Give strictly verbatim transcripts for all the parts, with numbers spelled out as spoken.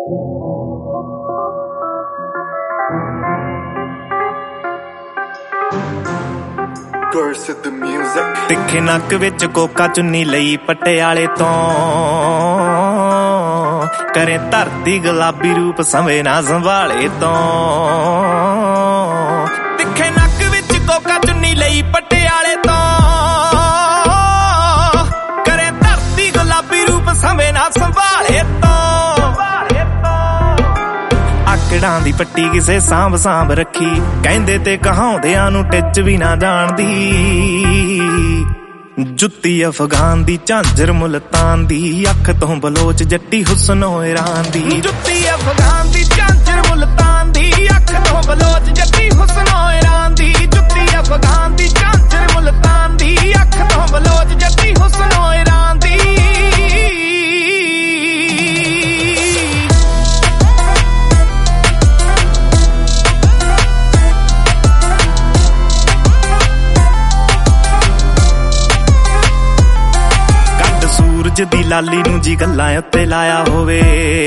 ਤਿੱਖੇ ਨੱਕ ਵਿੱਚ ਕੋਕਾ ਚੁੰਨੀ ਲਈ ਪਟਿਆਲੇ ਤੋਂ ਕਰੇ ਧਰਤੀ ਗੁਲਾਬੀ ਰੂਪ ਸੰਵੇ ਨਾ ਸੰਭਾਲੇ ਤੋਂ ਤਿੱਖੇ ਨੱਕ ਵਿੱਚ ਕੋਕਾ ਚੁੰਨੀ ਲਈ ਪਟਿਆਲੇ ਤੋਂ ਕਰੇ ਧਰਤੀ ਗੁਲਾਬੀ ਰੂਪ ਸੰਵੇ ਨਾ ਸੰਭਾਲੇ ਤੋਂ ਆਕੜਾਂ ਦੀ ਪੱਟੀ ਕਿਸੇ ਸਾਂਭ ਸਾਂਭ ਰੱਖੀ ਕਹਿੰਦੇ ਤੇ ਕਹਾਉਂਦਿਆਂ ਨੂੰ ਟਿੱਚ ਵੀ ਨਾ ਜਾਣਦੀ ਜੁੱਤੀ ਅਫਗਾਨ ਦੀ ਝਾਂਜਰ ਮੁਲਤਾਨ ਦੀ ਅੱਖ ਤੋਂ ਬਲੋਚ ਜੱਟੀ ਹੁਸਨੋ ਇਰਾਨ ਦੀ ਜੁੱਤੀ ਅਫਗਾਨ ਦੀ ਝਾਂਜਰ ਮੁਲਤਾਨ ਦੀ ਅੱਖ ਤੋਂ ਬਲੋਚ ਜੱਟੀ ਹੁਸਨੋ ਇਰਾਨ ਦੀ ਜੁੱਤੀ ਅਫਗਾਨ ਦੀ ਝਾਂਜਰ ਮੁਲਤਾਨ ਦੀ ਅੱਖ ਤੋਂ ਬਲੋਚ ਜੱਟੀ ਹੁਸਨੋ ਇਰਾਨ ਦੀ ਦੀ ਲਾਲੀ ਨੂੰ ਜੀ ਗੱਲਾਂ ਉੱਤੇ ਲਾਇਆ ਹੋਵੇ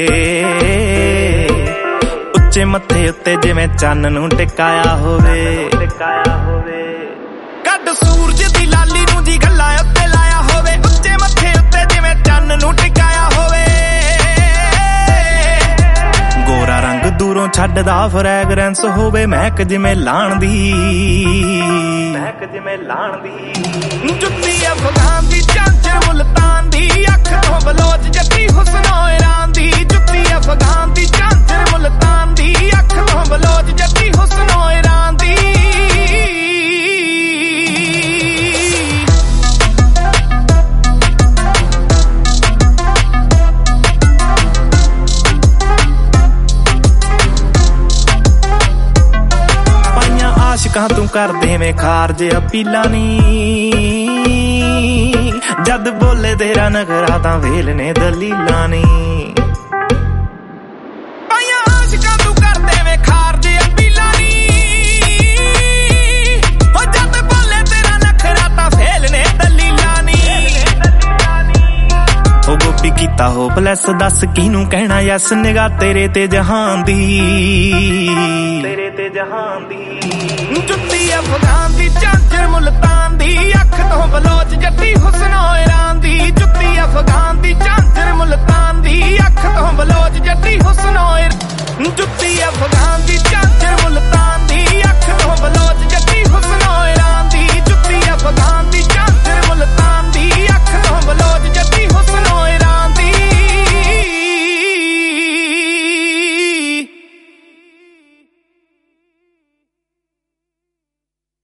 ਉੱਚੇ ਮੱਥੇ ਉੱਤੇ ਜਿਵੇਂ ਚੰਨ ਨੂੰ ਟਿਕਾਇਆ ਹੋਵੇ ਟਿਕਾਇਆ ਹੋਵੇ ਕੱਢ ਸੂਰਜ ਦੀ ਲਾਲੀ ਨੂੰ ਜੀ ਗੱਲਾਂ ਉੱਤੇ ਲਾਇਆ ਹੋਵੇ ਉੱਚੇ ਮੱਥੇ ਉੱਤੇ ਜਿਵੇਂ ਚੰਨ ਨੂੰ ਟਿਕਾਇਆ ਹੋਵੇ ਗੋਰਾ ਰੰਗ ਦੂਰੋਂ ਛੱਡਦਾ ਫਰੈਗਰੈਂਸ ਹੋਵੇ ਮਹਿਕ ਜਿਵੇਂ ਲਾਣ ਦੀ ਮਹਿਕ ਜਿਵੇਂ ਲਾਣ ਦੀ ਜੁੱਤੀ ਅਫਗਾਨ ਦੀ ਝਾਂਜਰ ਮੁਲਤਾਨ ਦੀ ਅੱਖ ਤੋਂ ਬਲੋਚ ਜੱਟੀ ਹੁਸਨੋ ਇਰਾਨ ਦੀ ਜੁੱਤੀ ਅਫਗਾਨ ਦੀ ਝਾਂਜਰ ਮੁਲਤਾਨ ਦੀ ਅੱਖ ਤੋਂ ਬਲੋਚ ਜੱਟੀ ਹੁਸਨੋ ਇਰਾਨ ਦੀ ਪਾਈਆਂ ਆਸ਼ਿਕਾਂ ਤੂੰ ਕਰ ਦੇਵੇਂ ਖਾਰਜ ਅਪੀਲਾਂ ਨੀ ਜਦ ਬੋਲੇ ਤੇਰਾ ਨਖਰਾ ਤਾਂ ਵੇਲ ਨੇ ਦਲੀਲਾਂ ਨੀ ਪਾਈਆਂ ਆਸ਼ਿਕਾਂ ਤੂੰ ਕਰ ਦੇਵੇਂ ਖਾਰਜ ਅਪੀਲਾਂ ਨੀ ਹੋ ਜਦ ਬੋਲੇ ਤੇਰਾ ਨਖਰਾ ਤਾਂ ਵੇਲ ਨੇ ਦਲੀਲਾਂ ਨੀ ਹੋ ਗੋਪੀ ਕੀਤਾ ਹੋ ਪਲੈਸ ਦੱਸ ਕਿਹਨੂੰ ਕਹਿਣਾ ਯਸ ਨਿਗਾਹ ਤੇਰੇ ਤੇ ਜਹਾਨ ਦੀ ਤੇਰੇ ਤੇ ਜਹਾਨ ਦੀ ਜੁੱਤੀ ਅਫਗਾਨ ਦੀ ਝਾਂਜਰ ਮੁਲਤਾਨ ਦੀ ਅੱਖ ਤੋਂ ਬਲੋਚ ਜੱਟੀ ਹੁਸਨੋ ਇਰਾਨ ਦੀ ਜੁੱਤੀ ਅਫਗਾਨ ਦੀ ਝਾਂਜਰ